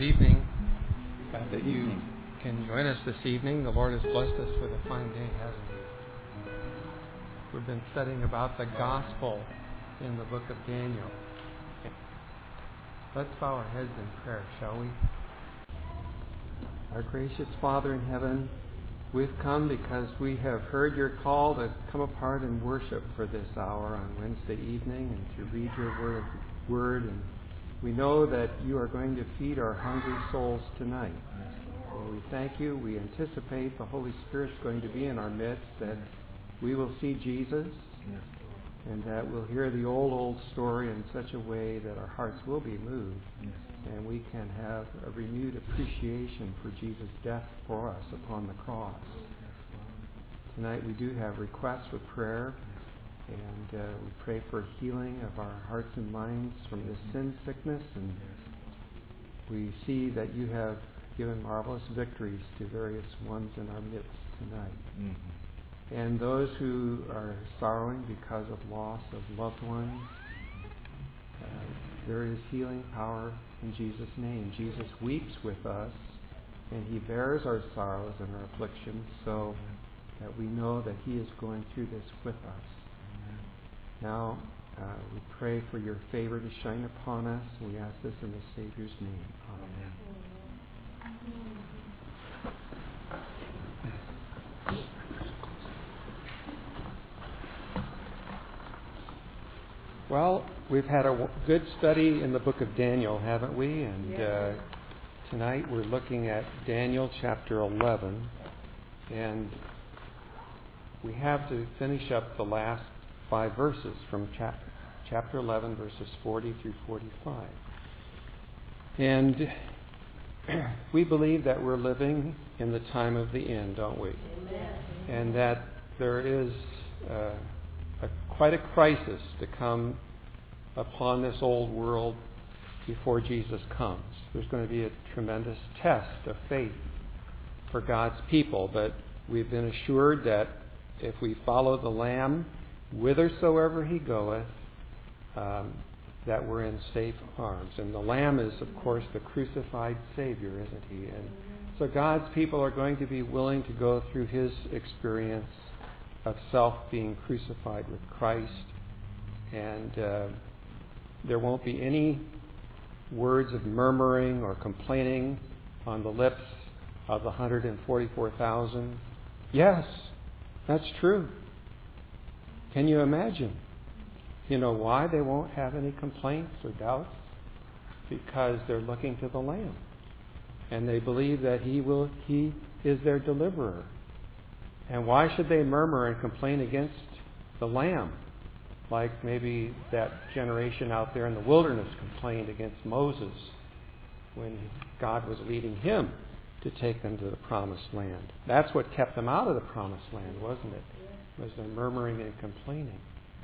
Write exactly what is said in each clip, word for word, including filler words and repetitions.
evening. Glad that you can join us this evening. The Lord has blessed us with a fine day, hasn't He? We've been studying about the gospel in the book of Daniel. Let's bow our heads in prayer, shall we? Our gracious Father in heaven, we've come because we have heard your call to come apart and worship for this hour on Wednesday evening and to read your word, word and we know that you are going to feed our hungry souls tonight. And we thank you. We anticipate the Holy Spirit's going to be in our midst, that we will see Jesus, and that we'll hear the old, old story in such a way that our hearts will be moved, and we can have a renewed appreciation for Jesus' death for us upon the cross. Tonight we do have requests for prayer. And uh, we pray for healing of our hearts and minds from this sin sickness. And we see that you have given marvelous victories to various ones in our midst tonight. Mm-hmm. And those who are sorrowing because of loss of loved ones, uh, there is healing power in Jesus' name. Jesus weeps with us, and He bears our sorrows and our afflictions, so that we know that He is going through this with us. Now, uh, we pray for your favor to shine upon us. We ask this in the Savior's name. Amen. Well, we've had a good study in the book of Daniel, haven't we? And uh, tonight we're looking at Daniel chapter eleven. And we have to finish up the last five verses from chap- chapter eleven, verses forty through forty-five. And we believe that we're living in the time of the end, don't we? Amen. And that there is uh, a, quite a crisis to come upon this old world before Jesus comes. There's going to be a tremendous test of faith for God's people, but we've been assured that if we follow the Lamb whithersoever He goeth, um, that we're in safe arms. And the Lamb is, of course, the crucified Savior, isn't He? And so God's people are going to be willing to go through His experience of self being crucified with Christ. And uh, there won't be any words of murmuring or complaining on the lips of the one hundred forty-four thousand. Yes, that's true. Can you imagine? You know why they won't have any complaints or doubts? Because they're looking to the Lamb. And they believe that He will He is their deliverer. And why should they murmur and complain against the Lamb? Like maybe that generation out there in the wilderness complained against Moses when God was leading him to take them to the promised land. That's what kept them out of the promised land, wasn't it? Was their murmuring and complaining.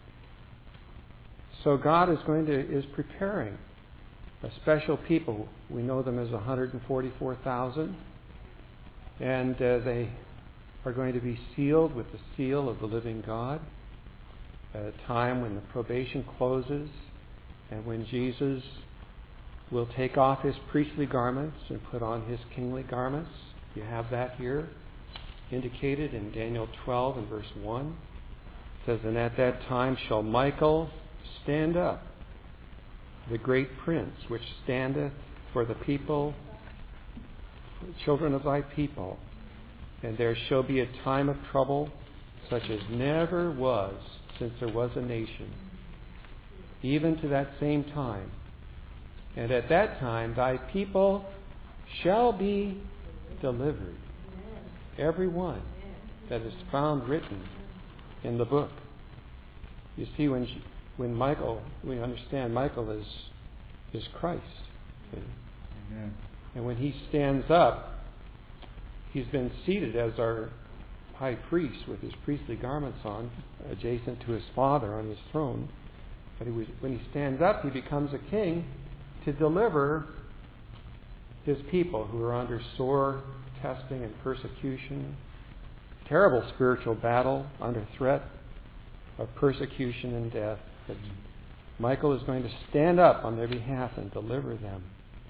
So God is going to is preparing a special people. We know them as one hundred forty-four thousand, and uh, they are going to be sealed with the seal of the living God at a time when the probation closes and when Jesus will take off His priestly garments and put on His kingly garments. You have that here indicated in Daniel twelve and verse one. It says, "And at that time shall Michael stand up, the great prince, which standeth for the people, for the children of thy people. And there shall be a time of trouble, such as never was since there was a nation, even to that same time. And at that time thy people shall be delivered, every one that is found written in the book." You see, when when Michael, we understand Michael is is Christ. Amen. And when He stands up, He's been seated as our high priest with His priestly garments on, adjacent to His Father on His throne. But he was, when He stands up, He becomes a king to deliver His people who are under sore testing and persecution, terrible spiritual battle, under threat of persecution and death. But Michael is going to stand up on their behalf and deliver them.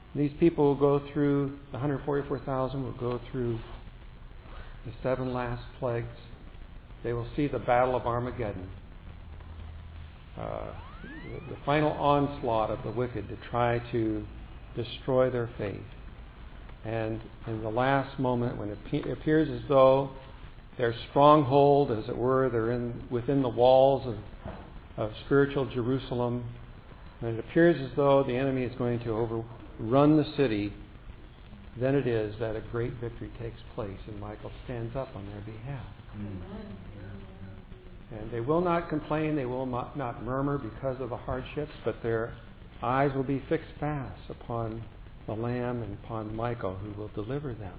These people will go through, the one hundred forty-four thousand will go through the seven last plagues. They will see the battle of Armageddon. Uh, the, the final onslaught of the wicked to try to destroy their faith. And in the last moment, when it pe- appears as though their stronghold, as it were, they're in within the walls of, of spiritual Jerusalem, when it appears as though the enemy is going to overrun the city, then it is that a great victory takes place, and Michael stands up on their behalf. Mm. And they will not complain, they will not, not murmur because of the hardships, but their eyes will be fixed fast upon the Lamb and upon Michael, who will deliver them.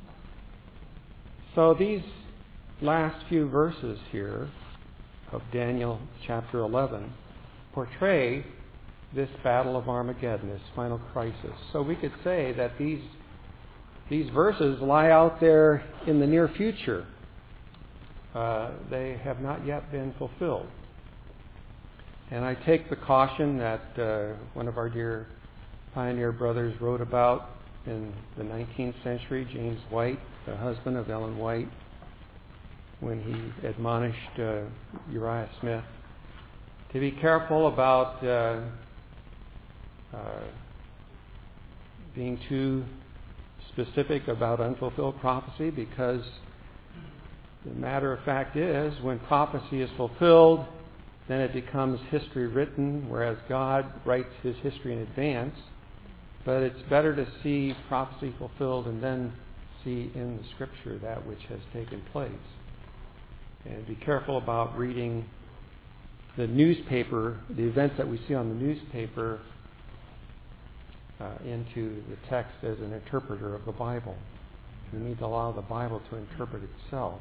So these last few verses here of Daniel chapter eleven portray this battle of Armageddon, this final crisis. So we could say that these these verses lie out there in the near future. Uh, they have not yet been fulfilled. And I take the caution that uh, one of our dear pioneer brothers wrote about in the nineteenth century, James White, the husband of Ellen White, when he admonished uh, Uriah Smith to be careful about uh, uh, being too specific about unfulfilled prophecy, because the matter of fact is, when prophecy is fulfilled, then it becomes history written, whereas God writes his history in advance. But it's better to see prophecy fulfilled and then see in the Scripture that which has taken place. And be careful about reading the newspaper, the events that we see on the newspaper, uh, into the text as an interpreter of the Bible. We need to allow the Bible to interpret itself.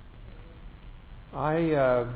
I uh,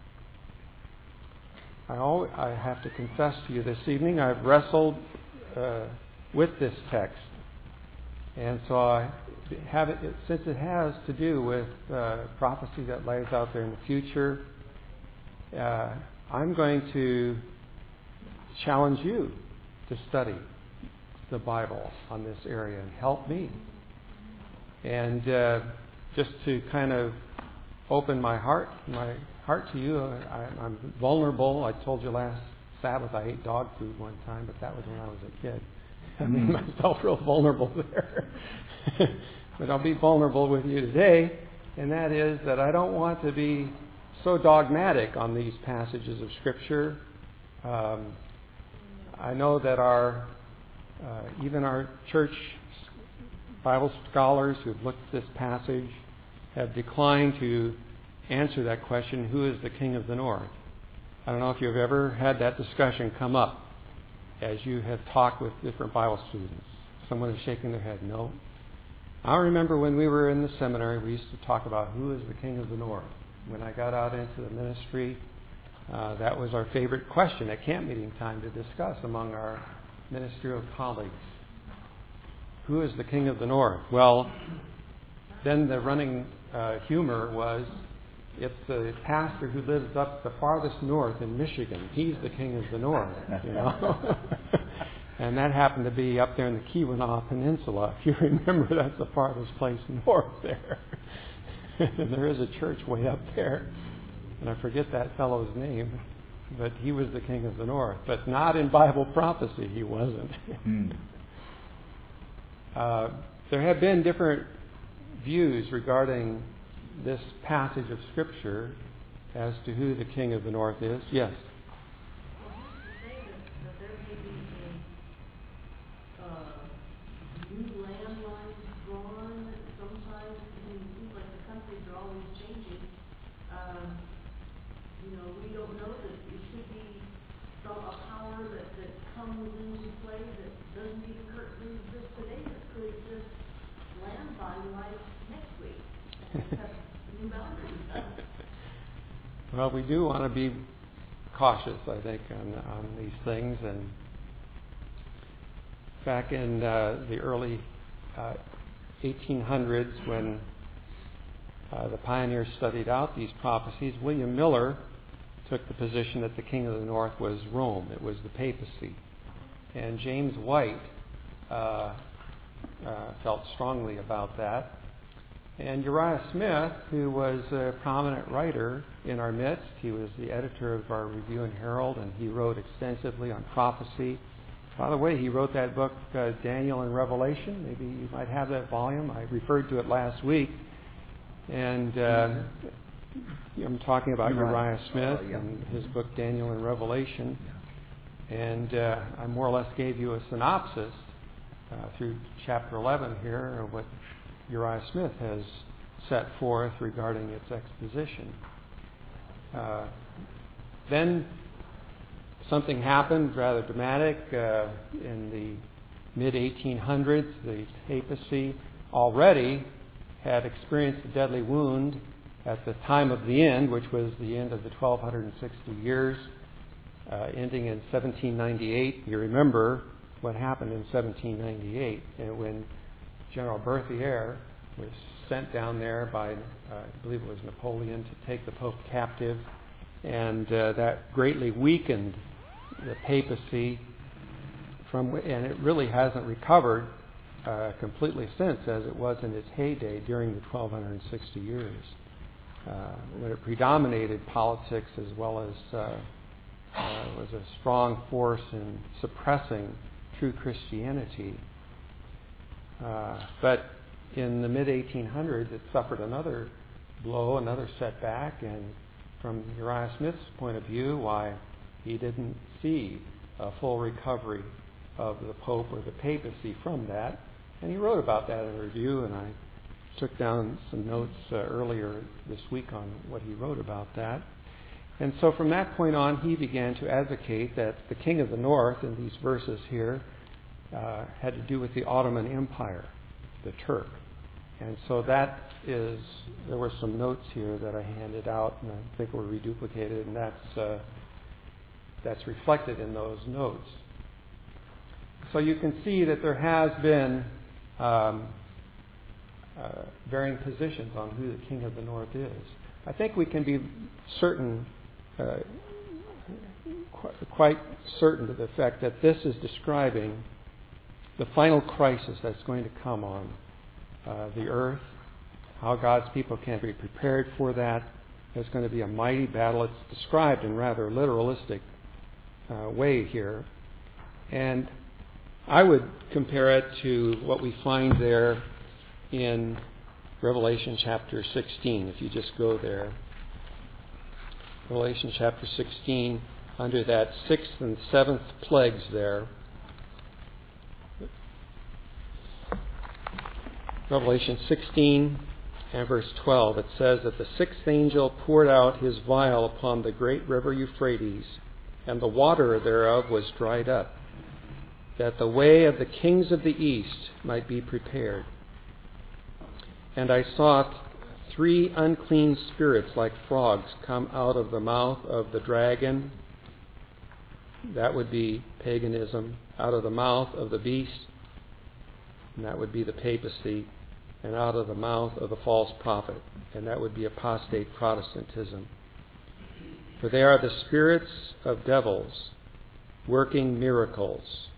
I, always, I have to confess to you this evening, I've wrestled uh, with this text, and so I have it, since it has to do with uh, prophecy that lays out there in the future. Uh, I'm going to challenge you to study the Bible on this area and help me. And uh, just to kind of open my heart, my heart to you, I, I'm vulnerable. I told you last Sabbath I ate dog food one time, but that was when I was a kid. I made myself real vulnerable there. But I'll be vulnerable with you today, and that is that I don't want to be so dogmatic on these passages of Scripture. Um, I know that our, uh, even our church Bible scholars who've looked at this passage have declined to answer that question, who is the King of the North? I don't know if you've ever had that discussion come up as you have talked with different Bible students. Someone is shaking their head, no. I remember when we were in the seminary, we used to talk about who is the King of the North. When I got out into the ministry, uh, that was our favorite question at camp meeting time to discuss among our ministerial colleagues. Who is the King of the North? Well, then the running uh, humor was, it's the pastor who lives up the farthest north in Michigan. He's the King of the North, you know. And that happened to be up there in the Keweenaw Peninsula. If you remember, that's the farthest place north there. And there is a church way up there. And I forget that fellow's name. But he was the King of the North. But not in Bible prophecy, he wasn't. Mm. Uh, there have been different views regarding this passage of Scripture as to who the King of the North is. Yes? Well, we do want to be cautious, I think, on, on these things. And back in uh, the early uh, eighteen hundreds, when uh, the pioneers studied out these prophecies, William Miller took the position that the King of the North was Rome. It was the papacy. And James White uh, uh, felt strongly about that. And Uriah Smith, who was a prominent writer in our midst, he was the editor of our Review and Herald, and he wrote extensively on prophecy. By the way, he wrote that book, uh, Daniel and Revelation. Maybe you might have that volume. I referred to it last week. And uh, I'm talking about Uriah Smith uh, yeah. and his book, Daniel and Revelation. And uh, I more or less gave you a synopsis uh, through chapter eleven here of what Uriah Smith has set forth regarding its exposition. Uh, then something happened rather dramatic uh, in the mid eighteen hundreds. The papacy already had experienced a deadly wound at the time of the end, which was the end of the twelve sixty years, uh, ending in seventeen ninety-eight. You remember what happened in seventeen ninety-eight, and when General Berthier was sent down there by, uh, I believe it was Napoleon, to take the Pope captive, and uh, that greatly weakened the papacy, from, and it really hasn't recovered uh, completely since, as it was in its heyday during the twelve sixty years, uh, when it predominated politics as well as uh, uh, was a strong force in suppressing true Christianity. Uh, but in the mid eighteen hundreds, it suffered another blow, another setback, and from Uriah Smith's point of view, why he didn't see a full recovery of the Pope or the papacy from that. And he wrote about that in a review, and I took down some notes uh, earlier this week on what he wrote about that. And so from that point on, he began to advocate that the King of the North, in these verses here, uh, had to do with the Ottoman Empire, the Turk. And so that is, there were some notes here that I handed out, and I think were reduplicated, and that's uh, that's reflected in those notes. So you can see that there has been um, uh, varying positions on who the King of the North is. I think we can be certain, uh, qu- quite certain to the fact that this is describing the final crisis that's going to come on uh, the earth, how God's people can be prepared for that. There's going to be a mighty battle. It's described in rather literalistic uh, way here. And I would compare it to what we find there in Revelation chapter sixteen, if you just go there. Revelation chapter sixteen, under that sixth and seventh plagues there. Revelation sixteen and verse twelve, it says that the sixth angel poured out his vial upon the great river Euphrates, and the water thereof was dried up, that the way of the kings of the east might be prepared. And I saw three unclean spirits like frogs come out of the mouth of the dragon. That would be paganism. Out of the mouth of the beast, and that would be the papacy. And out of the mouth of the false prophet, and that would be apostate Protestantism. For they are the spirits of devils working miracles.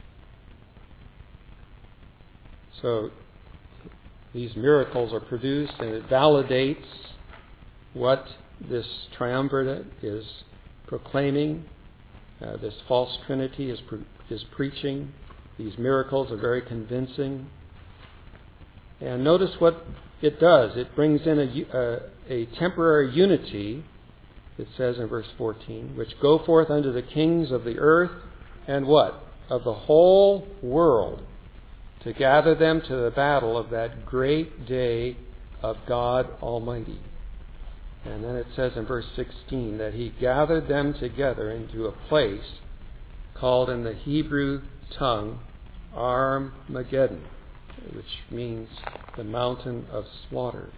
So these miracles are produced, and it validates what this triumvirate is proclaiming. Uh, this false trinity is pre- is preaching. These miracles are very convincing. And notice what it does. It brings in a, a, a temporary unity, it says in verse fourteen, which go forth unto the kings of the earth and what? Of the whole world, to gather them to the battle of that great day of God Almighty. And then it says in verse sixteen that he gathered them together into a place called in the Hebrew tongue Armageddon, which means the mountain of slaughter.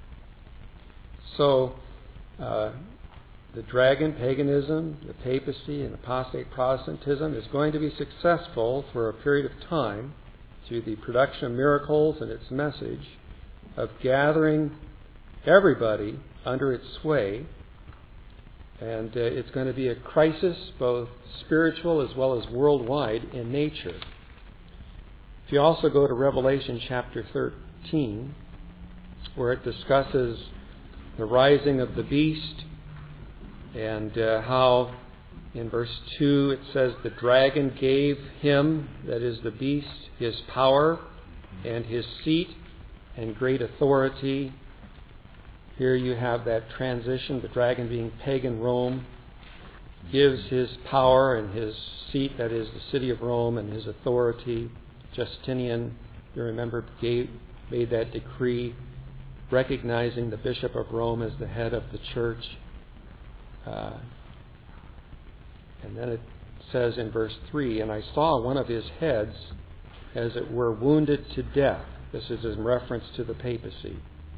So, uh, the dragon, paganism, the papacy, and apostate Protestantism is going to be successful for a period of time through the production of miracles and its message of gathering everybody under its sway. And uh, it's going to be a crisis, both spiritual as well as worldwide in nature. If you also go to Revelation chapter thirteen, where it discusses the rising of the beast, and uh, how in verse two it says the dragon gave him, that is the beast, his power and his seat and great authority. Here you have that transition, the dragon being pagan Rome, gives his power and his seat, that is the city of Rome, and his authority. Justinian, you remember, gave, made that decree recognizing the Bishop of Rome as the head of the church. Uh, and then it says in verse three, and I saw one of his heads as it were wounded to death. This is in reference to the papacy.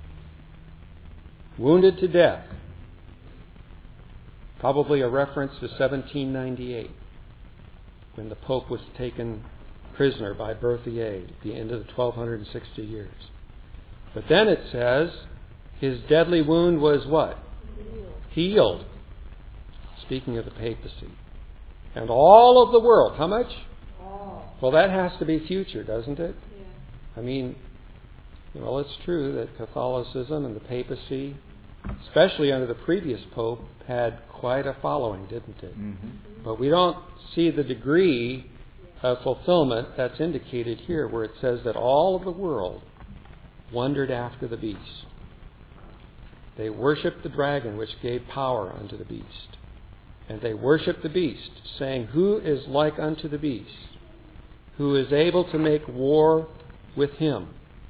Wounded to death. Probably a reference to seventeen ninety-eight, when the Pope was taken prisoner by Berthier at the end of the twelve sixty years. But then it says, his deadly wound was what? Healed. Healed. Speaking of the papacy. And all of the world, how much? All. Well, that has to be future, doesn't it? Yeah. I mean, well, it's true that Catholicism and the papacy, especially under the previous Pope, had quite a following, didn't it? Mm-hmm. But we don't see the degree of fulfillment that's indicated here, where it says that all of the world wondered after the beast. They worshipped the dragon, which gave power unto the beast. And they worshipped the beast, saying, who is like unto the beast, who is able to make war with him?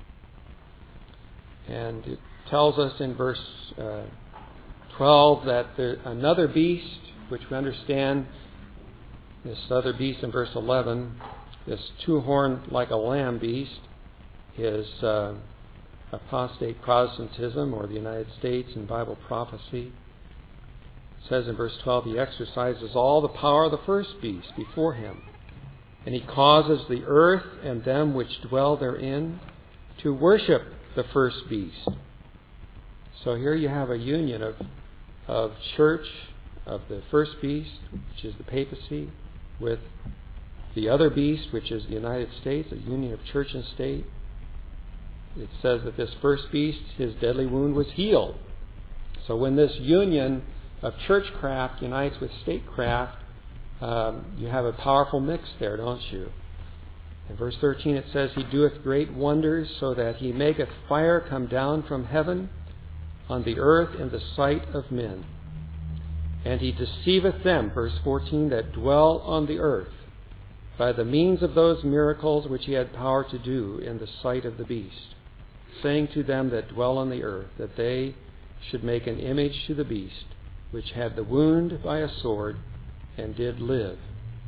And it tells us in verse uh, twelve that there, another beast, which we understand, this other beast in verse eleven, this two-horned like a lamb beast, is uh, apostate Protestantism, or the United States in Bible prophecy. It says in verse twelve, he exercises all the power of the first beast before him, and he causes the earth and them which dwell therein to worship the first beast. So here you have a union of of church, of the first beast, which is the papacy, with the other beast, which is the United States, a union of church and state. It says that this first beast, his deadly wound was healed. So when this union of churchcraft unites with statecraft, um, you have a powerful mix there, don't you? In verse thirteen it says, he doeth great wonders, so that he maketh fire come down from heaven on the earth in the sight of men. And he deceiveth them, verse fourteen, that dwell on the earth, by the means of those miracles which he had power to do in the sight of the beast, saying to them that dwell on the earth, that they should make an image to the beast, which had the wound by a sword, and did live.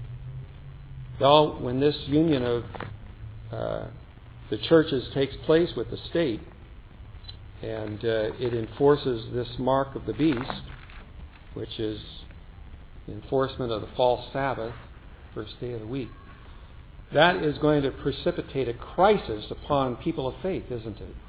Well, when this union of uh, the churches takes place with the state, and uh, it enforces this mark of the beast, which is enforcement of the false Sabbath, first day of the week, that is going to precipitate a crisis upon people of faith, isn't it?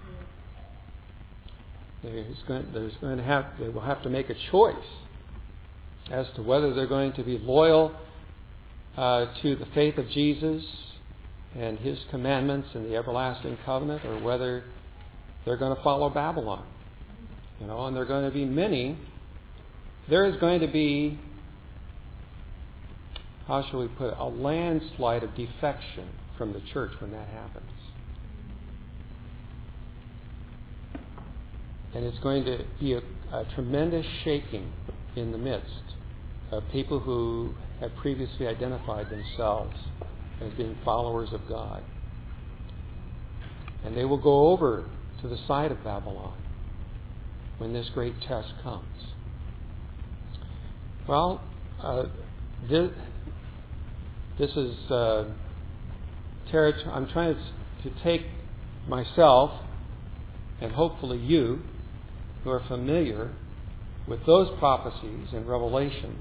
There's going, there's going to have, they will have to make a choice as to whether they're going to be loyal uh, to the faith of Jesus and His commandments and the everlasting covenant, or whether they're going to follow Babylon. You know, and there are going to be many. There is going to be, how shall we put it, a landslide of defection from the church when that happens. And it's going to be a, a tremendous shaking in the midst of people who have previously identified themselves as being followers of God. And they will go over to the side of Babylon when this great test comes. Well, uh, this, this is uh, territory. I'm trying to, to take myself, and hopefully you, who are familiar with those prophecies in Revelation,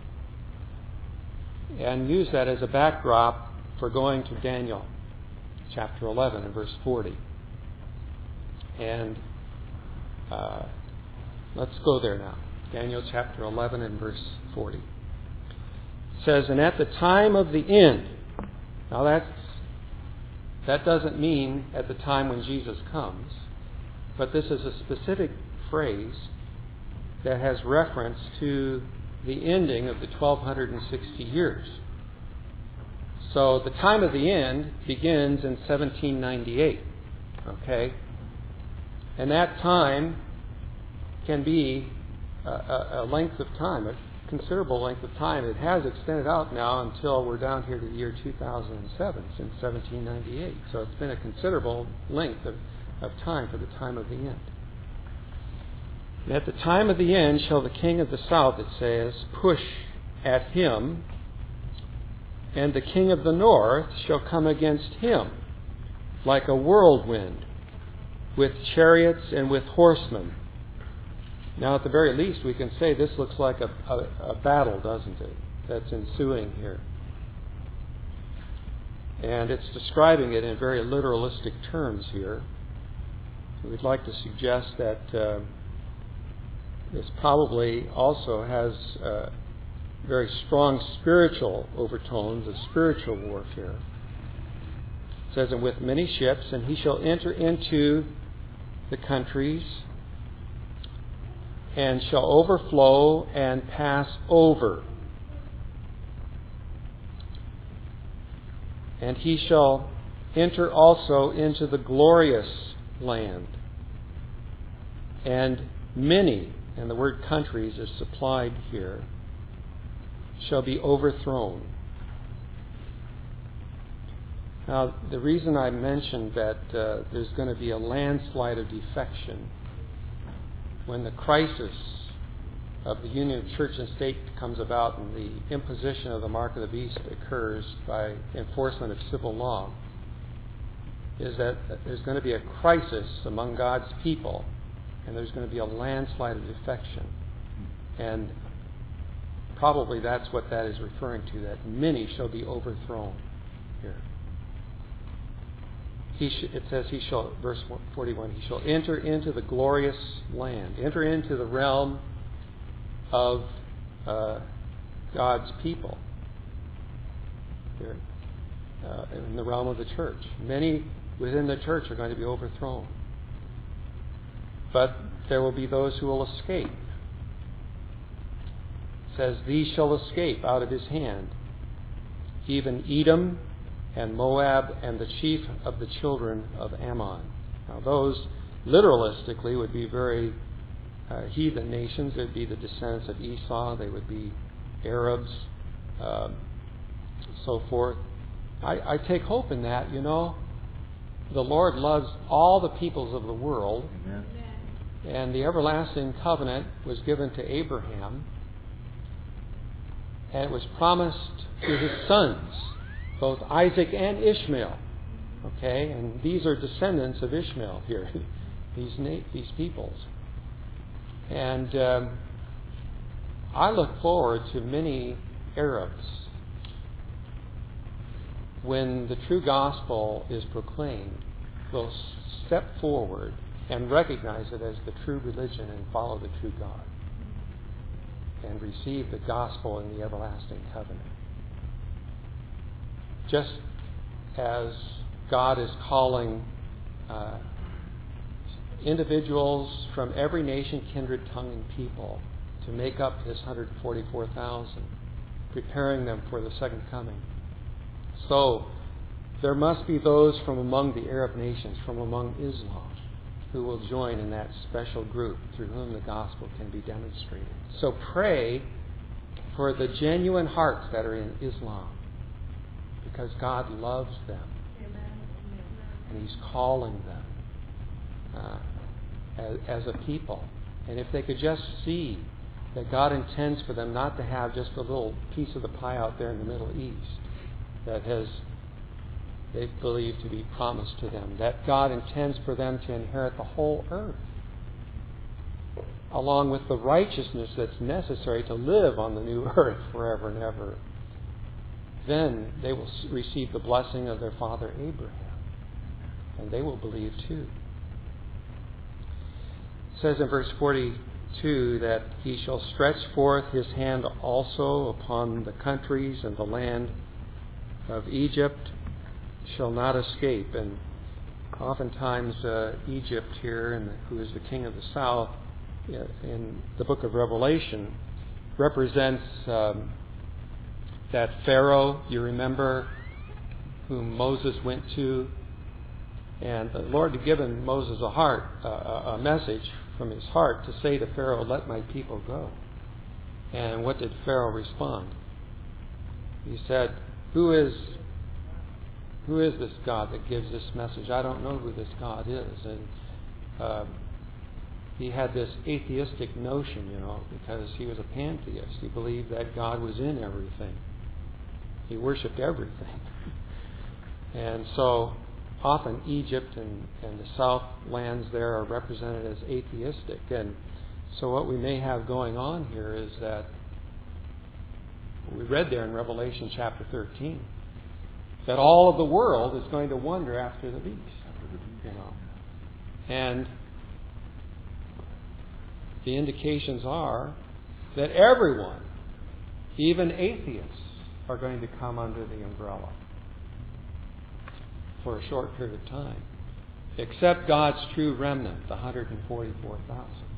and use that as a backdrop for going to Daniel chapter eleven and verse forty. And uh, let's go there now. Daniel chapter eleven and verse forty. It says, and at the time of the end, now that's That doesn't mean at the time when Jesus comes, but this is a specific phrase that has reference to the ending of the twelve sixty years. So the time of the end begins in seventeen ninety-eight. Okay? And that time can be a, a, a length of time, a considerable length of time. It has extended out now until we're down here to the year two thousand seven, since seventeen ninety-eight. So it's been a considerable length of, of time for the time of the end. And at the time of the end shall the king of the south, it says, push at him, and the king of the north shall come against him like a whirlwind, with chariots and with horsemen. Now, at the very least, we can say this looks like a, a, a battle, doesn't it, that's ensuing here. And it's describing it in very literalistic terms here. We'd like to suggest that uh, this probably also has uh, very strong spiritual overtones of spiritual warfare. It says, and with many ships, and he shall enter into the countries, and shall overflow and pass over. And he shall enter also into the glorious land. And many, and the word countries is supplied here, shall be overthrown. Now, the reason I mentioned that uh, there's going to be a landslide of defection when the crisis of the union of church and state comes about and the imposition of the mark of the beast occurs by enforcement of civil law, is that there's going to be a crisis among God's people, and there's going to be a landslide of defection. And probably that's what that is referring to, that many shall be overthrown here. He sh- it says he shall, verse forty-one, he shall enter into the glorious land, enter into the realm of uh, God's people, here, uh, in the realm of the church. Many within the church are going to be overthrown. But there will be those who will escape. It says, these shall escape out of his hand, even Edom and Moab and the chief of the children of Ammon. Now those literalistically would be very uh, heathen nations. They would be the descendants of Esau. They would be Arabs, uh, so forth. I, I take hope in that, you know. The Lord loves all the peoples of the world. Amen. And the everlasting covenant was given to Abraham. And it was promised to his sons, both Isaac and Ishmael. Okay? And these are descendants of Ishmael here, these na- these peoples. And um, I look forward to many Arabs when the true gospel is proclaimed, will step forward and recognize it as the true religion and follow the true God and receive the gospel in the everlasting covenant. Just as God is calling uh, individuals from every nation, kindred, tongue, and people to make up His one hundred forty-four thousand, preparing them for the second coming. So, there must be those from among the Arab nations, from among Islam, who will join in that special group through whom the gospel can be demonstrated. So pray for the genuine hearts that are in Islam, because God loves them. And He's calling them uh, as, as a people. And if they could just see that God intends for them not to have just a little piece of the pie out there in the Middle East that has, they believe, to be promised to them, that God intends for them to inherit the whole earth, along with the righteousness that's necessary to live on the new earth forever and ever, then they will receive the blessing of their father Abraham, and they will believe too. It says in verse forty-two that He shall stretch forth His hand also upon the countries and the land of Egypt, shall not escape. And oftentimes uh, Egypt here, and who is the king of the south, in the book of Revelation, represents um, that Pharaoh, you remember, whom Moses went to. And the Lord had given Moses a heart, uh, a message from his heart to say to Pharaoh, "Let my people go." And what did Pharaoh respond? He said, Who is who is this God that gives this message? I don't know who this God is. And uh, he had this atheistic notion, you know, because he was a pantheist. He believed that God was in everything. He worshipped everything. And so often Egypt and, and the south lands there are represented as atheistic. And so what we may have going on here is that we read there in Revelation chapter thirteen that all of the world is going to wander after the beast, you know. And the indications are that everyone, even atheists, are going to come under the umbrella for a short period of time, except God's true remnant, the one hundred forty-four thousand.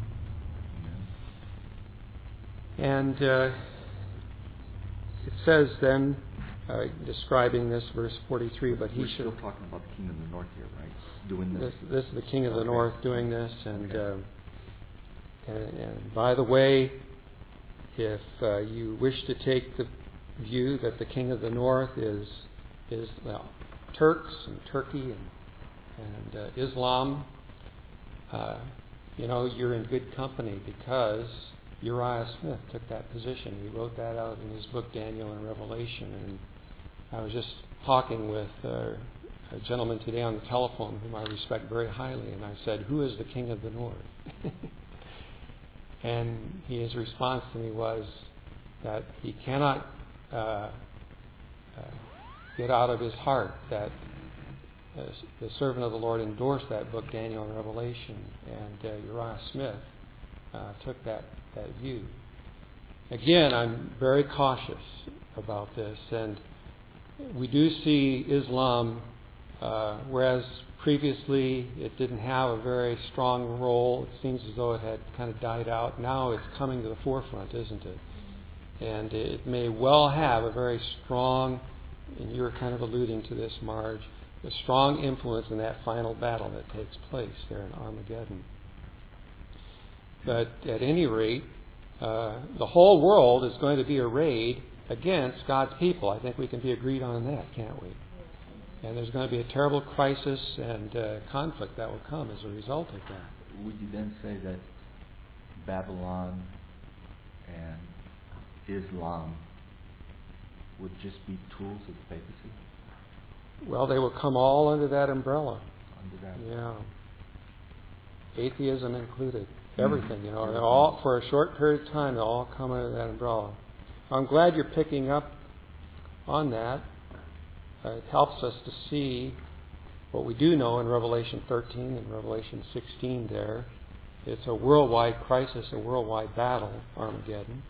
And uh, it says then, uh, describing this, verse forty-three, but he We're should... still talking about the king of the north here, right? Doing this. This, this is the king of the okay. north doing this. And, okay. uh, and, and by the way, if uh, you wish to take the view that the king of the north is, is well, Turks and Turkey and, and uh, Islam, uh, you know, you're in good company, because Uriah Smith took that position. He wrote that out in his book Daniel and Revelation. And I was just talking with uh, a gentleman today on the telephone whom I respect very highly, and I said, "Who is the king of the north?" And his response to me was that he cannot uh, uh, get out of his heart that uh, the servant of the Lord endorsed that book, Daniel and Revelation, and uh, Uriah Smith uh, took that, that view. Again, I'm very cautious about this, and we do see Islam, uh, whereas previously it didn't have a very strong role. It seems as though it had kind of died out. Now it's coming to the forefront, isn't it? And it may well have a very strong, and you were kind of alluding to this, Marge, a strong influence in that final battle that takes place there in Armageddon. But at any rate, uh, the whole world is going to be arrayed against God's people. I think we can be agreed on that, can't we? And there's going to be a terrible crisis and uh, conflict that will come as a result of that. Would you then say that Babylon and Islam would just be tools of the papacy? Well, they will come all under that umbrella. Under that? Yeah. Atheism included. Everything, you know. They're all, for a short period of time, they'll all come under that umbrella. I'm glad you're picking up on that. Uh, it helps us to see what we do know in Revelation thirteen and Revelation sixteen there. It's a worldwide crisis, a worldwide battle, Armageddon.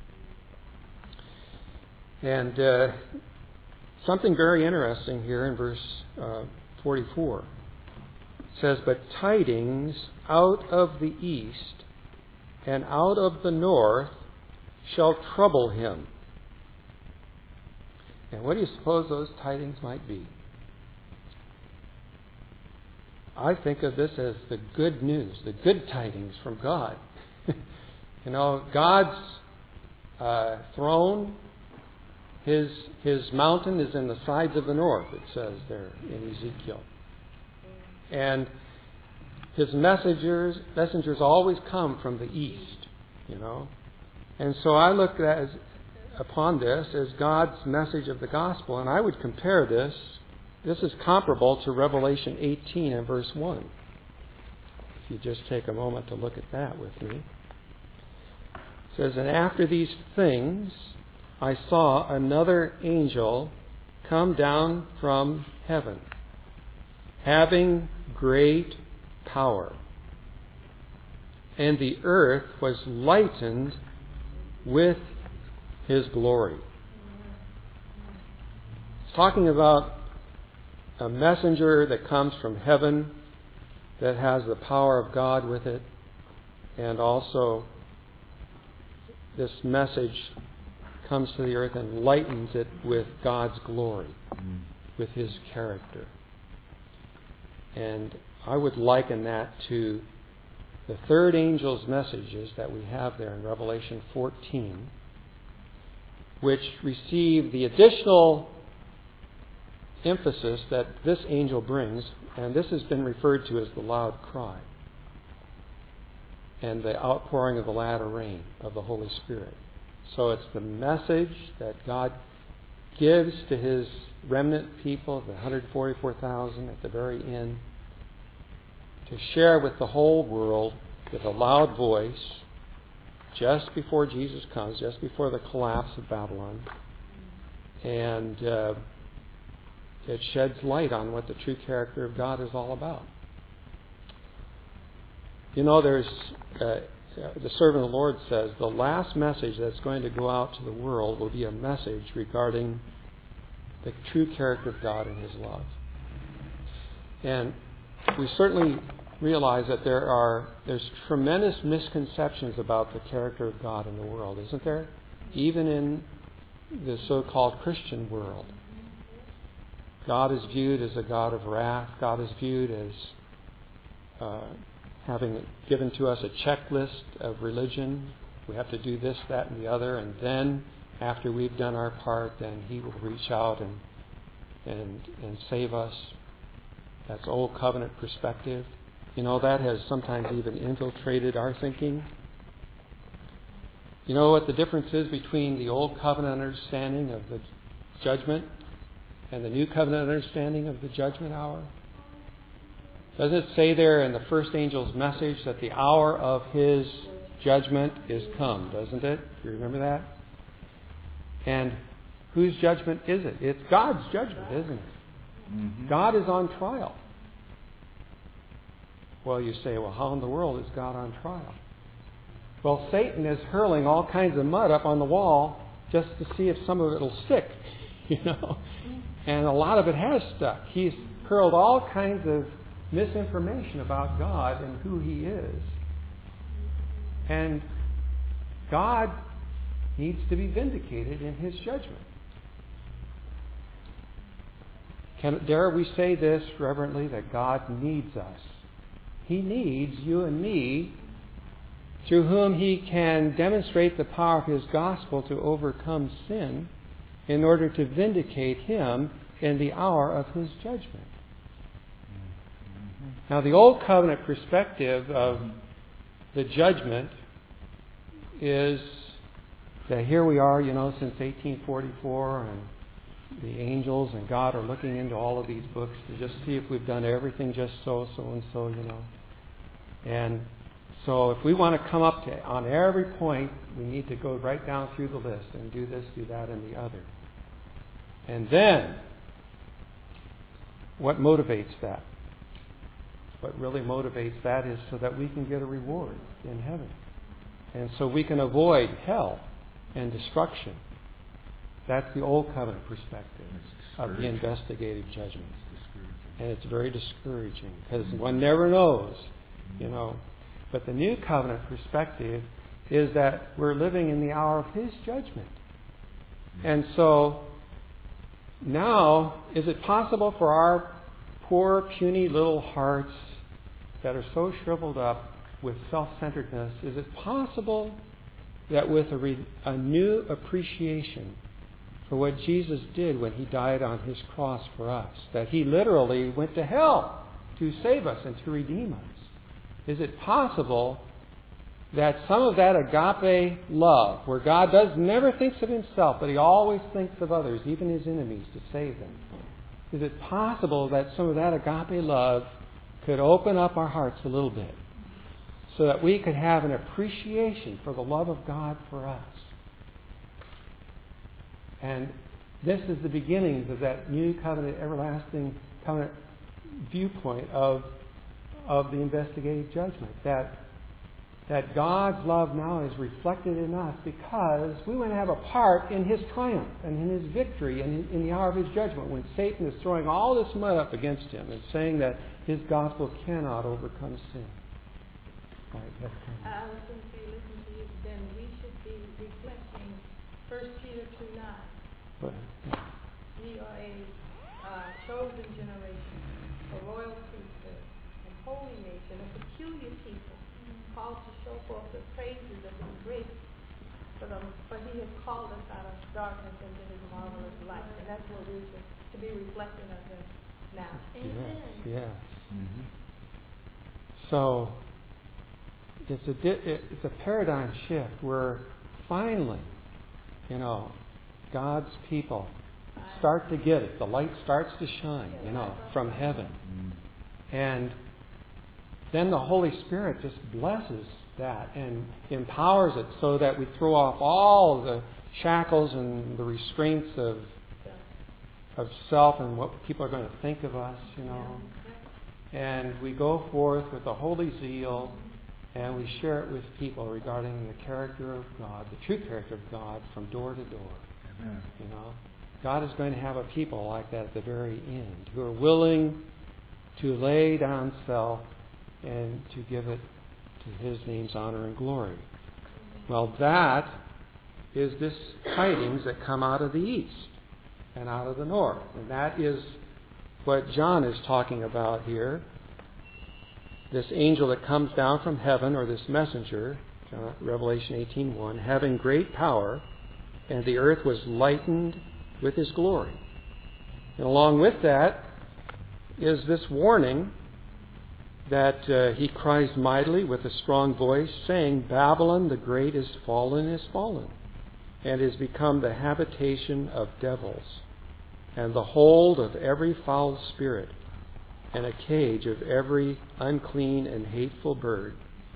And uh, something very interesting here in verse uh, forty-four. It says, "But tidings out of the east and out of the north shall trouble him." And what do you suppose those tidings might be? I think of this as the good news, the good tidings from God. You know, God's uh, throne, His His mountain is in the sides of the north, it says there in Ezekiel. And His messengers messengers always come from the east, you know. And so I look at as, upon this as God's message of the gospel, and I would compare this. This is comparable to Revelation eighteen and verse one. If you just take a moment to look at that with me. It says, "And after these things I saw another angel come down from heaven, having great power. And the earth was lightened with his glory." It's talking about a messenger that comes from heaven that has the power of God with it, and also this message comes to the earth and lightens it with God's glory, mm. with His character. And I would liken that to the third angel's messages that we have there in Revelation fourteen, which receive the additional emphasis that this angel brings, and this has been referred to as the loud cry and the outpouring of the latter rain of the Holy Spirit. So it's the message that God gives to His remnant people, the one hundred forty-four thousand at the very end, to share with the whole world with a loud voice just before Jesus comes, just before the collapse of Babylon. And uh, it sheds light on what the true character of God is all about. You know, there's uh, the servant of the Lord says the last message that's going to go out to the world will be a message regarding the true character of God and His love. And we certainly realize that there are there's tremendous misconceptions about the character of God in the world, isn't there? Even in the so-called Christian world. God is viewed as a God of wrath. God is viewed as uh, having given to us a checklist of religion. We have to do this, that, and the other, and then after we've done our part, then He will reach out and and and save us. That's old covenant perspective. You know, that has sometimes even infiltrated our thinking. You know what the difference is between the old covenant understanding of the judgment and the new covenant understanding of the judgment hour? Doesn't it say there in the first angel's message that the hour of his judgment is come, doesn't it? Do you remember that? And whose judgment is it? It's God's judgment, isn't it? Mm-hmm. God is on trial. Well, you say, well, how in the world is God on trial? Well, Satan is hurling all kinds of mud up on the wall just to see if some of it will stick, you know. And a lot of it has stuck. He's hurled all kinds of misinformation about God and who He is. And God needs to be vindicated in His judgment. Can, dare we say this reverently, that God needs us? He needs you and me, through whom He can demonstrate the power of His gospel to overcome sin in order to vindicate Him in the hour of His judgment. Now, the Old Covenant perspective of the judgment is that here we are, you know, since eighteen forty-four, and the angels and God are looking into all of these books to just see if we've done everything just so, so and so, you know. And so if we want to come up to on every point, we need to go right down through the list and do this, do that, and the other. And then, what motivates that? What really motivates that is so that we can get a reward in heaven. And so we can avoid hell and destruction. That's the Old Covenant perspective of the investigative judgment. And it's very discouraging because one never knows, you know. But the New Covenant perspective is that we're living in the hour of His judgment. And so now, is it possible for our poor, puny little hearts that are so shriveled up with self-centeredness, is it possible that with a, re- a new appreciation for what Jesus did when He died on His cross for us, that He literally went to hell to save us and to redeem us, is it possible that some of that agape love, where God does never thinks of Himself, but He always thinks of others, even His enemies, to save them, is it possible that some of that agape love could open up our hearts a little bit so that we could have an appreciation for the love of God for us? And this is the beginnings of that new covenant, everlasting covenant viewpoint of, of the investigative judgment. That that God's love now is reflected in us because we want to have a part in His triumph and in His victory and in, in the hour of His judgment when Satan is throwing all this mud up against Him and saying that His gospel cannot overcome sin. Right, that's kind of I was going to say, listen to you, then we should be reflecting First Peter two nine. but, Ye are a uh, chosen generation, a royal priesthood, a holy nation, a peculiar people, called to show forth the praises of His grace. For, the, for He has called us out of darkness into His marvelous light. And that's what we should to be reflecting of Him now. Amen. yes, yes. Mm-hmm. So it's a di- it's a paradigm shift where finally, you know, God's people start to get it. The light starts to shine, you know, from heaven. Mm-hmm. And then the Holy Spirit just blesses that and empowers it so that we throw off all the shackles and the restraints of of self and what people are going to think of us, you know. And we go forth with a holy zeal and we share it with people regarding the character of God, the true character of God from door to door. Amen. You know, God is going to have a people like that at the very end who are willing to lay down self and to give it to His name's honor and glory. Well, that is this tidings that come out of the east and out of the north. And that is what John is talking about here. This angel that comes down from heaven, or this messenger, uh, Revelation eighteen one, having great power, and the earth was lightened with His glory. And along with that is this warning that uh, He cries mightily with a strong voice, saying, Babylon the great is fallen, is fallen, and is become the habitation of devils, and the hold of every foul spirit, and a cage of every unclean and hateful bird.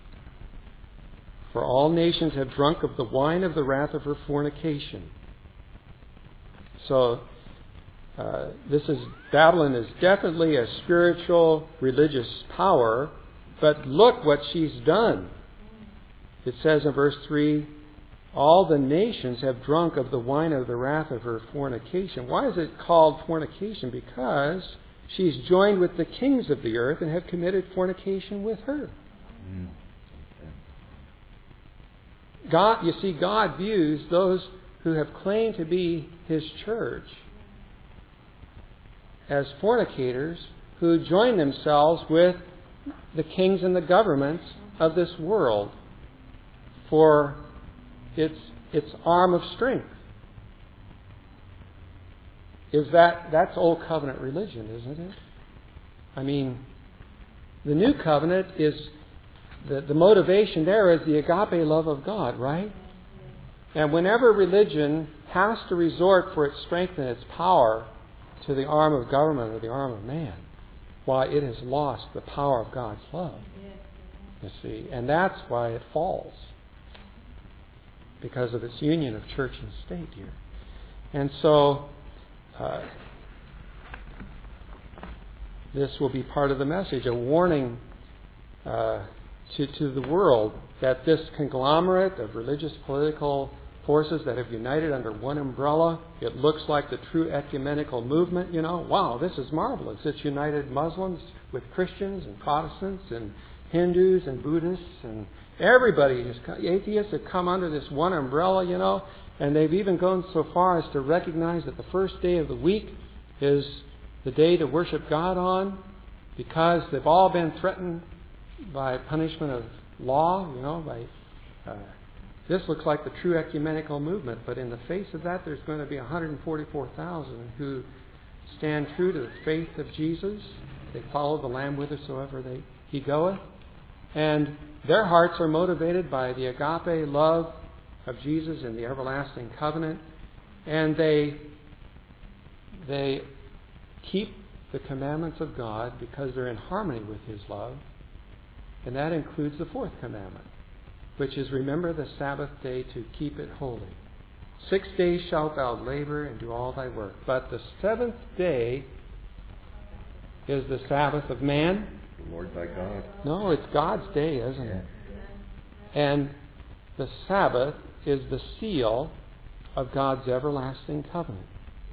For all nations have drunk of the wine of the wrath of her fornication. So, uh, this is Babylon is definitely a spiritual, religious power, but look what she's done. It says in verse three, all the nations have drunk of the wine of the wrath of her fornication. Why is it called fornication? Because she's joined with the kings of the earth and have committed fornication with her. Mm. God, you see, God views those who have claimed to be His church as fornicators who join themselves with the kings and the governments of this world for its its arm of strength. Is that that's old covenant religion, isn't it? I mean, the new covenant is the, the motivation there is the agape love of God, right? And whenever religion has to resort for its strength and its power to the arm of government or the arm of man, why, it has lost the power of God's love. You see, and that's why it falls. Because of its union of church and state here. And so, uh, this will be part of the message, a warning uh, to, to the world that this conglomerate of religious political forces that have united under one umbrella, it looks like the true ecumenical movement, you know. Wow, this is marvelous. It's united Muslims with Christians and Protestants and Hindus and Buddhists and everybody, atheists have come under this one umbrella, you know, and they've even gone so far as to recognize that the first day of the week is the day to worship God on, because they've all been threatened by punishment of law, you know, by uh, this looks like the true ecumenical movement, but in the face of that, there's going to be one hundred forty-four thousand who stand true to the faith of Jesus. They follow the Lamb whithersoever they, He goeth. And their hearts are motivated by the agape love of Jesus and the everlasting covenant. And they, they keep the commandments of God because they're in harmony with His love. And that includes the fourth commandment, which is, remember the Sabbath day to keep it holy. Six days shalt thou labor and do all thy work. But the seventh day is the Sabbath of man. The Lord thy God. No, it's God's day, isn't it? And the Sabbath is the seal of God's everlasting covenant.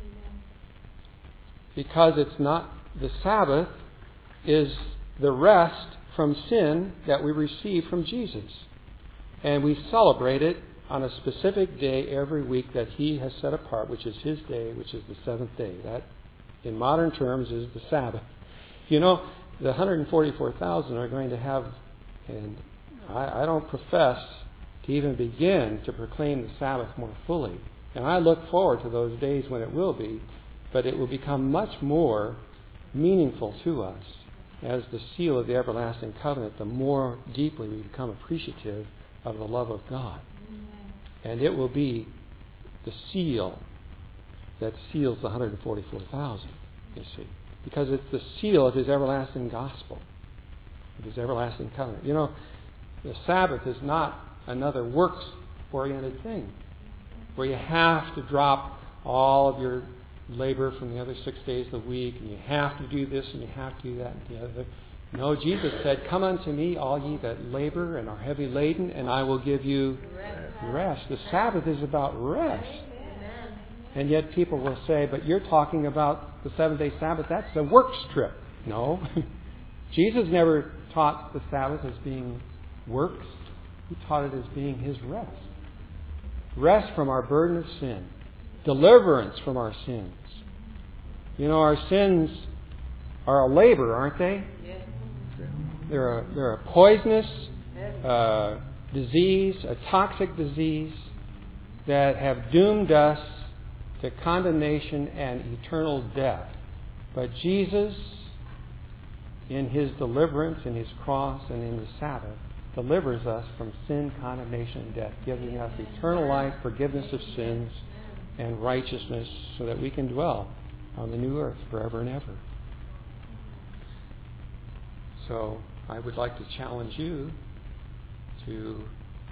Because it's not, the Sabbath is the rest from sin that we receive from Jesus. And we celebrate it on a specific day every week that He has set apart, which is His day, which is the seventh day. That, in modern terms, is the Sabbath. You know, the one hundred forty-four thousand are going to have, and I, I don't profess to even begin to proclaim the Sabbath more fully. And I look forward to those days when it will be, but it will become much more meaningful to us as the seal of the everlasting covenant, the more deeply we become appreciative of the love of God. And it will be the seal that seals the one hundred forty-four thousand, you see. Because it's the seal of His everlasting gospel, of His everlasting covenant. You know, the Sabbath is not another works-oriented thing, where you have to drop all of your labor from the other six days of the week, and you have to do this and you have to do that and the other. No, Jesus said, "Come unto me, all ye that labor and are heavy laden, and I will give you rest." The Sabbath is about rest. And yet people will say, "But you're talking about the seventh-day Sabbath. That's a work strip." No. Jesus never taught the Sabbath as being works. He taught it as being His rest. Rest from our burden of sin. Deliverance from our sins. You know, our sins are a labor, aren't they? Yes. They're a, they're a poisonous uh, disease, a toxic disease that have doomed us to condemnation and eternal death. But Jesus, in His deliverance, in His cross, and in the Sabbath, delivers us from sin, condemnation, and death, giving us eternal life, forgiveness of sins, and righteousness, so that we can dwell on the new earth forever and ever. So I would like to challenge you to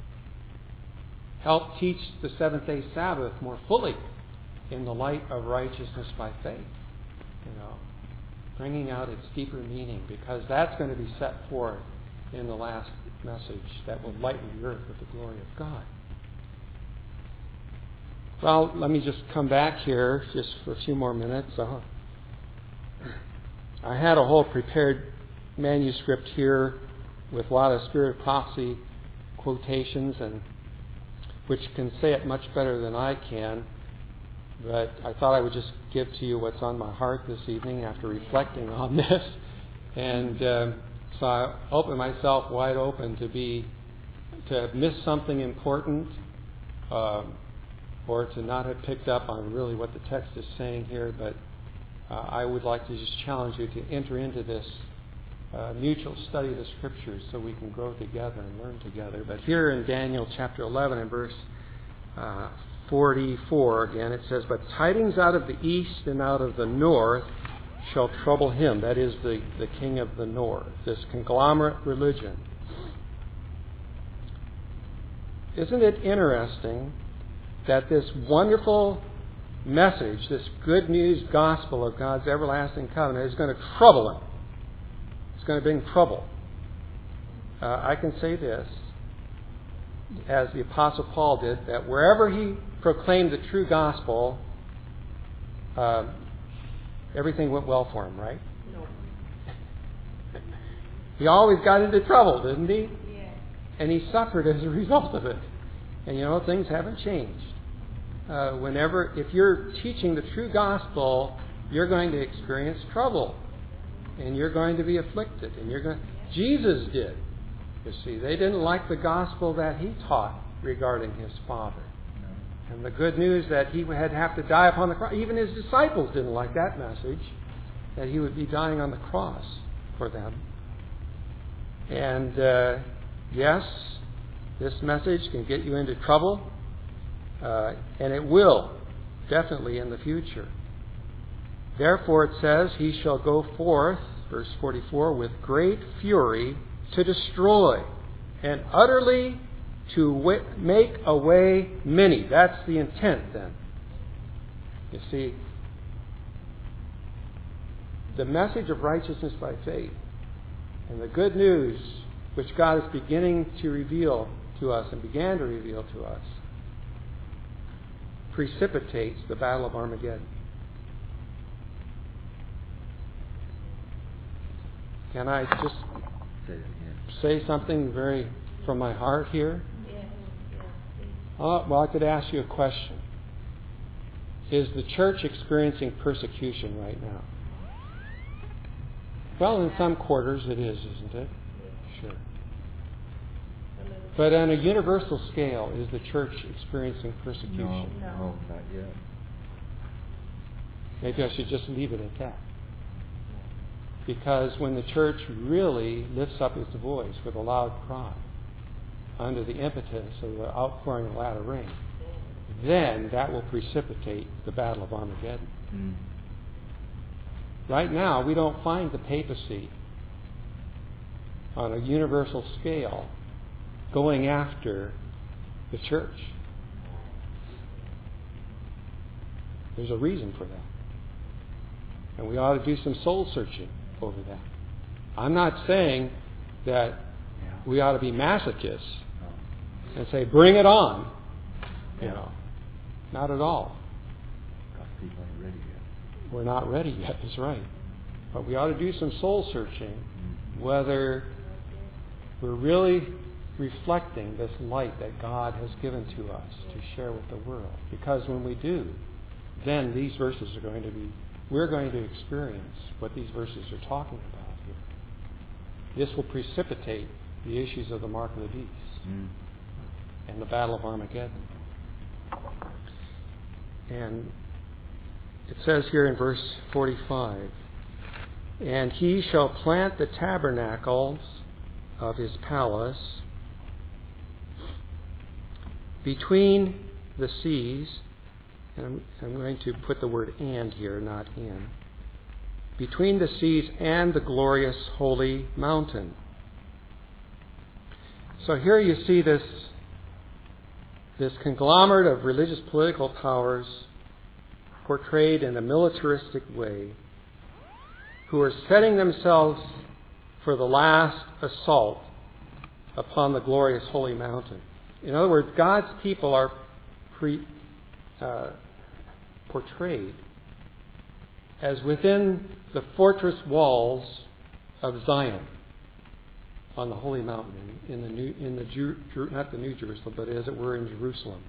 help teach the seventh-day Sabbath more fully in the light of righteousness by faith. You know, bringing out its deeper meaning, because that's going to be set forth in the last message that will lighten the earth with the glory of God. Well, let me just come back here just for a few more minutes. Uh, I had a whole prepared manuscript here with a lot of Spirit of Prophecy quotations, and which can say it much better than I can. But I thought I would just give to you what's on my heart this evening after reflecting on this. And um, so I open myself wide open to be, to have missed something important, um, or to not have picked up on really what the text is saying here. But uh, I would like to just challenge you to enter into this uh, mutual study of the Scriptures so we can grow together and learn together. But here in Daniel chapter eleven and verse uh, forty-four again, it says, "But tidings out of the east and out of the north shall trouble him." That is the, the king of the north, this conglomerate religion. Isn't it interesting that this wonderful message, this good news gospel of God's everlasting covenant, is going to trouble him? It's going to bring trouble. Uh, I can say this, as the Apostle Paul did, that wherever he proclaimed the true gospel, uh, everything went well for him, right? No. He always got into trouble, didn't he? Yeah. And he suffered as a result of it. And you know, things haven't changed. Uh, whenever, if you're teaching the true gospel, you're going to experience trouble. And you're going to be afflicted. And you're going. Jesus did. You see, they didn't like the gospel that He taught regarding His Father. And the good news that He would have to die upon the cross. Even His disciples didn't like that message, that He would be dying on the cross for them. And uh, yes, this message can get you into trouble, uh, and it will, definitely in the future. Therefore it says, He shall go forth, verse forty-four, with great fury to destroy and utterly to w- make away many. That's the intent then. You see, the message of righteousness by faith and the good news which God is beginning to reveal to us and began to reveal to us precipitates the Battle of Armageddon. Can I just Say it again. say something very from my heart here? Yes, yes, please. Uh, well, I could ask you a question. Is the church experiencing persecution right now? Well, in some quarters it is, isn't it? Sure. But on a universal scale, is the church experiencing persecution? No, no, not yet. Maybe I should just leave it at that. Because when the church really lifts up its voice with a loud cry under the impetus of the outpouring of latter rain, then that will precipitate the Battle of Armageddon. Mm. Right now, we don't find the papacy on a universal scale going after the church. There's a reason for that. And we ought to do some soul searching over that. I'm not saying that Yeah. we ought to be masochists No. and say, bring it on. You Yeah. know, not at all. God's people ain't ready yet. We're not ready yet, that's right. But we ought to do some soul searching Mm. whether we're really reflecting this light that God has given to us to share with the world. Because when we do, then these verses are going to be, we're going to experience what these verses are talking about here. This will precipitate the issues of the mark of the beast Mm. and the Battle of Armageddon. And it says here in verse forty-five, and he shall plant the tabernacles of his palace between the seas, and I'm, I'm going to put the word and here, not in, between the seas and the glorious holy mountain. So here you see this, this conglomerate of religious political powers portrayed in a militaristic way, who are setting themselves for the last assault upon the glorious holy mountain. In other words, God's people are pre, uh, portrayed as within the fortress walls of Zion on the holy mountain, in the new, in the Jew, not the New Jerusalem, but as it were in Jerusalem.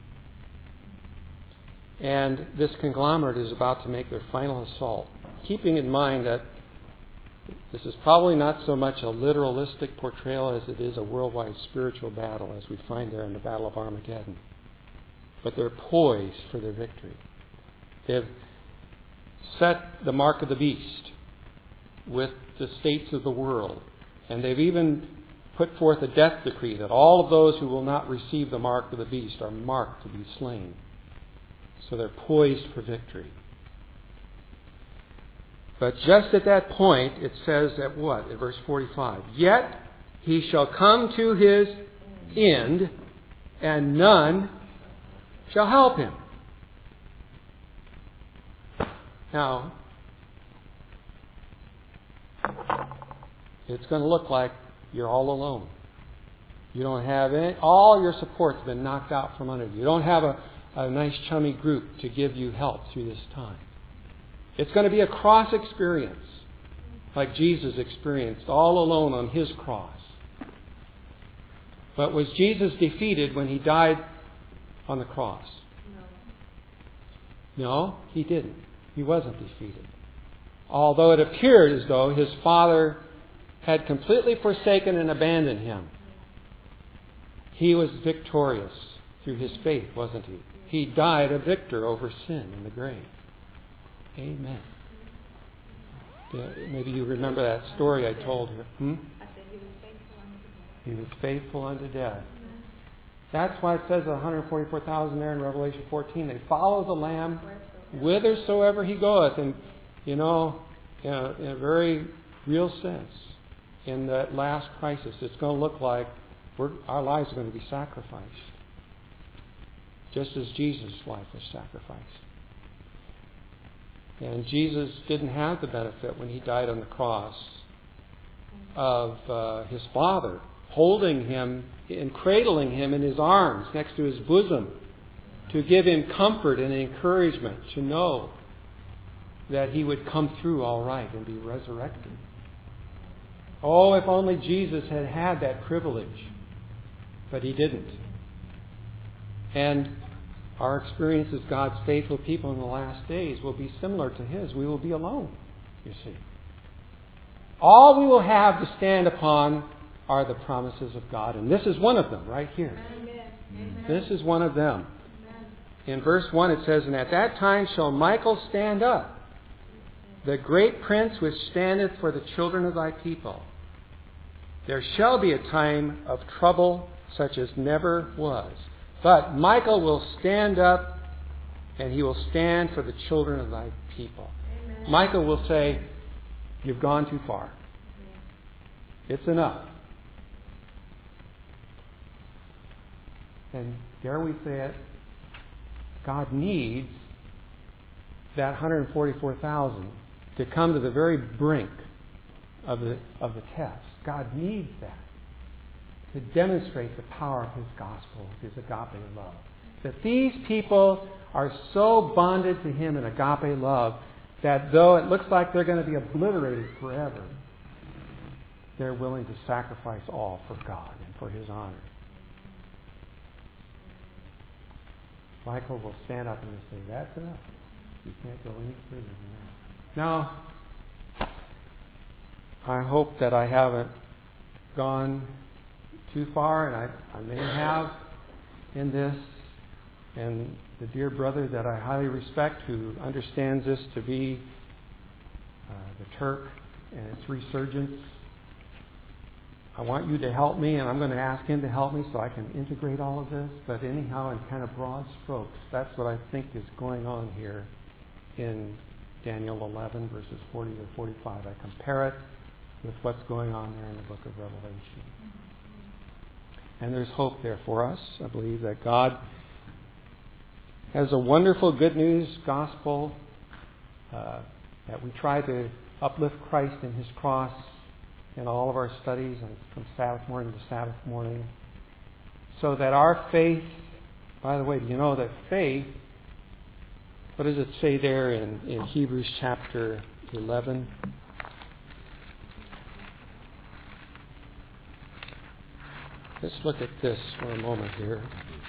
And this conglomerate is about to make their final assault, keeping in mind that this is probably not so much a literalistic portrayal as it is a worldwide spiritual battle, as we find there in the Battle of Armageddon. But they're poised for their victory. They've set the mark of the beast with the states of the world. And they've even put forth a death decree that all of those who will not receive the mark of the beast are marked to be slain. So they're poised for victory. But just at that point, it says at what? At verse forty-five. Yet he shall come to his end, and none shall help him. Now, it's going to look like you're all alone. You don't have any, all your support's been knocked out from under you. You don't have a, a nice chummy group to give you help through this time. It's going to be a cross experience, like Jesus experienced all alone on his cross. But was Jesus defeated when he died on the cross? No. No, he didn't. He wasn't defeated. Although it appeared as though his Father had completely forsaken and abandoned him, he was victorious through his faith, wasn't he? He died a victor over sin in the grave. Amen. Yeah, maybe you remember that story I told you. Hmm? I said he was faithful unto death. He was faithful unto death. That's why it says one hundred forty-four thousand there in Revelation fourteen. They follow the Lamb whithersoever he goeth. And, you know, in a, in a very real sense, in that last crisis, it's going to look like we're, our lives are going to be sacrificed. Just as Jesus' life was sacrificed. And Jesus didn't have the benefit when he died on the cross of uh, his Father holding him and cradling him in his arms next to his bosom to give him comfort and encouragement to know that he would come through all right and be resurrected. Oh, if only Jesus had had that privilege. But he didn't. And our experience as God's faithful people in the last days will be similar to his. We will be alone, you see. All we will have to stand upon are the promises of God. And this is one of them right here. Amen. This is one of them. In verse one it says, "And at that time shall Michael stand up, the great prince which standeth for the children of thy people. There shall be a time of trouble such as never was. But Michael will stand up, and he will stand for the children of thy people." Amen. Michael will say, "You've gone too far. It's enough." And dare we say it, God needs that one hundred forty-four thousand to come to the very brink of the of the test. God needs that to demonstrate the power of his gospel, his agape love. That these people are so bonded to him in agape love that though it looks like they're going to be obliterated forever, they're willing to sacrifice all for God and for his honor. Michael will stand up and say, "That's enough. You can't go any further than that." Now, I hope that I haven't gone too far, and I, I may have in this. And the dear brother that I highly respect, who understands this to be uh, the Turk and its resurgence, I want you to help me, and I'm going to ask him to help me so I can integrate all of this. But anyhow, in kind of broad strokes, that's what I think is going on here in Daniel eleven, verses forty to forty-five. I compare it with what's going on there in the book of Revelation. And there's hope there for us. I believe that God has a wonderful good news gospel uh, that we try to uplift Christ and his cross in all of our studies, and from Sabbath morning to Sabbath morning, so that our faith, by the way, do you know that faith, what does it say there in, in Hebrews chapter eleven? Let's look at this for a moment here.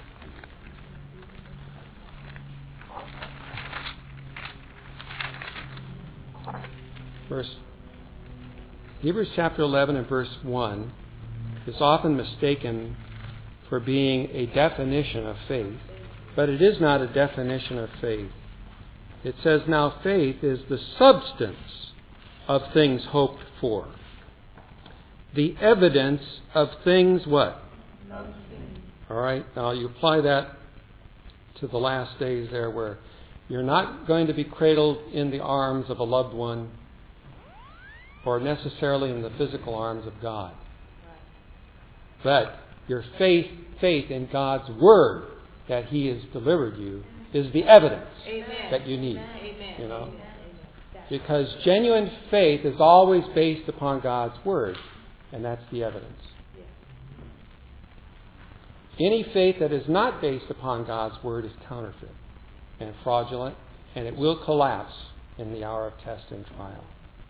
Verse Hebrews chapter eleven and verse one is often mistaken for being a definition of faith, but it is not a definition of faith. It says, "Now faith is the substance of things hoped for, the evidence of things" what? All right, now you apply that to the last days there, where you're not going to be cradled in the arms of a loved one or necessarily in the physical arms of God. But your faith, faith in God's Word that He has delivered you is the evidence Amen. That you need. Amen. You know, because genuine faith is always based upon God's Word, and that's the evidence. Any faith that is not based upon God's Word is counterfeit and fraudulent, and it will collapse in the hour of test and trial.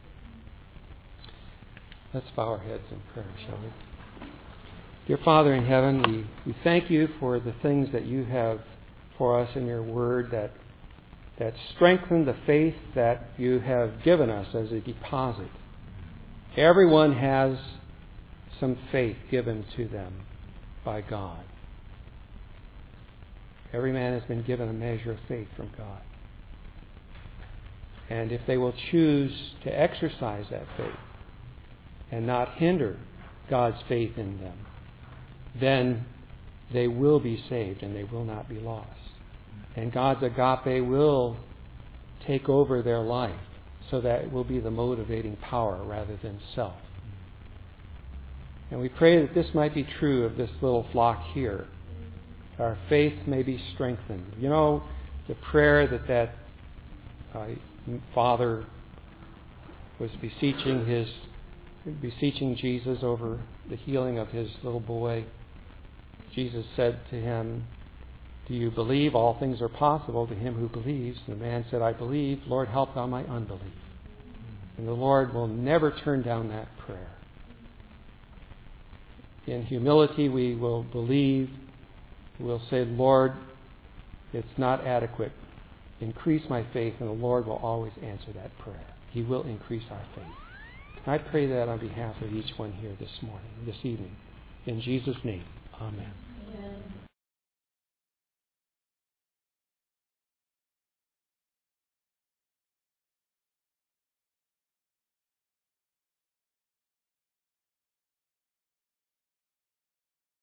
Let's bow our heads in prayer, shall we? Dear Father in heaven, we, we thank you for the things that you have for us in your Word that that strengthen the faith that you have given us as a deposit. Everyone has some faith given to them by God. Every man has been given a measure of faith from God. And if they will choose to exercise that faith and not hinder God's faith in them, then they will be saved and they will not be lost. And God's agape will take over their life so that it will be the motivating power rather than self. And we pray that this might be true of this little flock here. Our faith may be strengthened. You know, the prayer that that uh, father was beseeching his beseeching Jesus over the healing of his little boy. Jesus said to him, "Do you believe all things are possible to him who believes?" The man said, "I believe. Lord, help thou my unbelief." And the Lord will never turn down that prayer. In humility, we will believe. We'll say, "Lord, it's not adequate. Increase my faith," and the Lord will always answer that prayer. He will increase our faith. I pray that on behalf of each one here this morning, this evening. In Jesus' name, amen. Amen.